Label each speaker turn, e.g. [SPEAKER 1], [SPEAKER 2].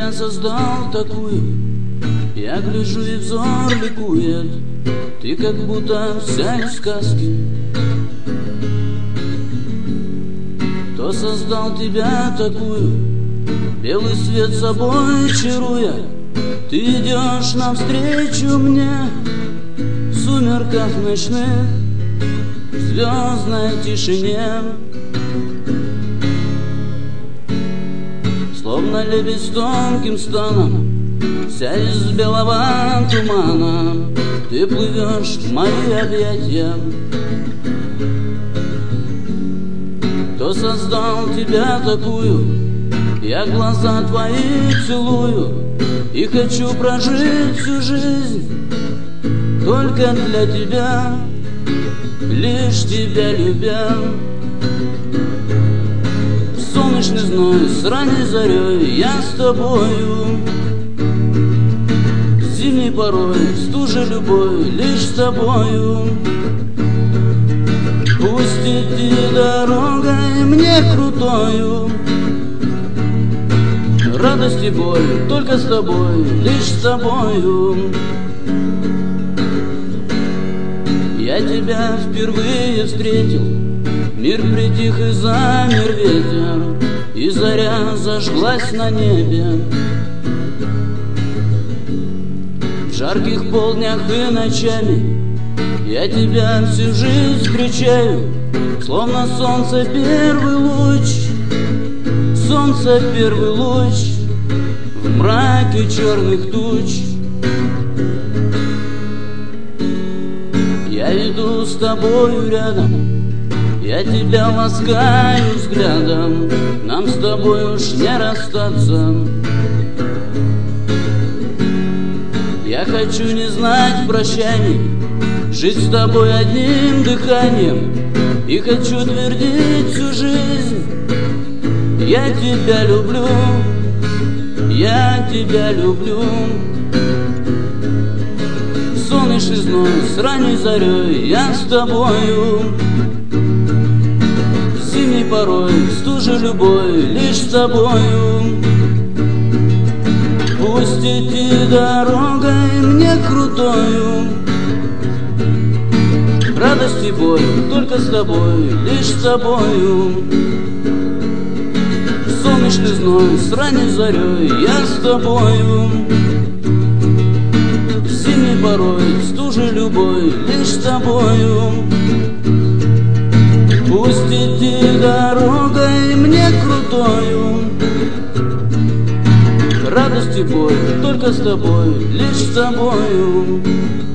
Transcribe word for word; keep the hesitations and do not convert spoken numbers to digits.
[SPEAKER 1] тебя создал такую, я гляжу и взор ликует. Ты как будто вся из сказки. Кто создал тебя такую, белый свет собой чаруя? Ты идешь навстречу мне в сумерках ночных, в звездной тишине. Словно лебедь с тонким станом, вся из белого тумана, ты плывешь в мои объятия. Кто создал тебя такую, я глаза твои целую и хочу прожить всю жизнь только для тебя, лишь тебя любя. В солнечный зной с ранней зарей я с тобою, зимней порой стужа любой лишь с тобою. Пусть идти дорогой мне крутою, радость и боль только с тобой, лишь с тобою. Я тебя впервые встретил, мир притих и замер ветер, и заря зажглась на небе. В жарких полднях и ночами я тебя всю жизнь встречаю, словно солнце первый луч, солнце первый луч в мраке черных туч. Я иду с тобою рядом, я тебя ласкаю взглядом, нам с тобой уж не расстаться. Я хочу не знать прощаний, жить с тобой одним дыханием, и хочу твердить всю жизнь: я тебя люблю, я тебя люблю. Солнечный зной с ранней зарей я с тобою, зимней порой стужа любой лишь с тобою. Пусть идти дорогой мне крутою, радость и боль только с тобой, лишь с тобою. Солнечный зной с ранней зарей я с тобою, зимней порой стужа любой лишь с тобою. Пусть идти дорогой мне крутою, радость и боль только с тобой, лишь с тобою.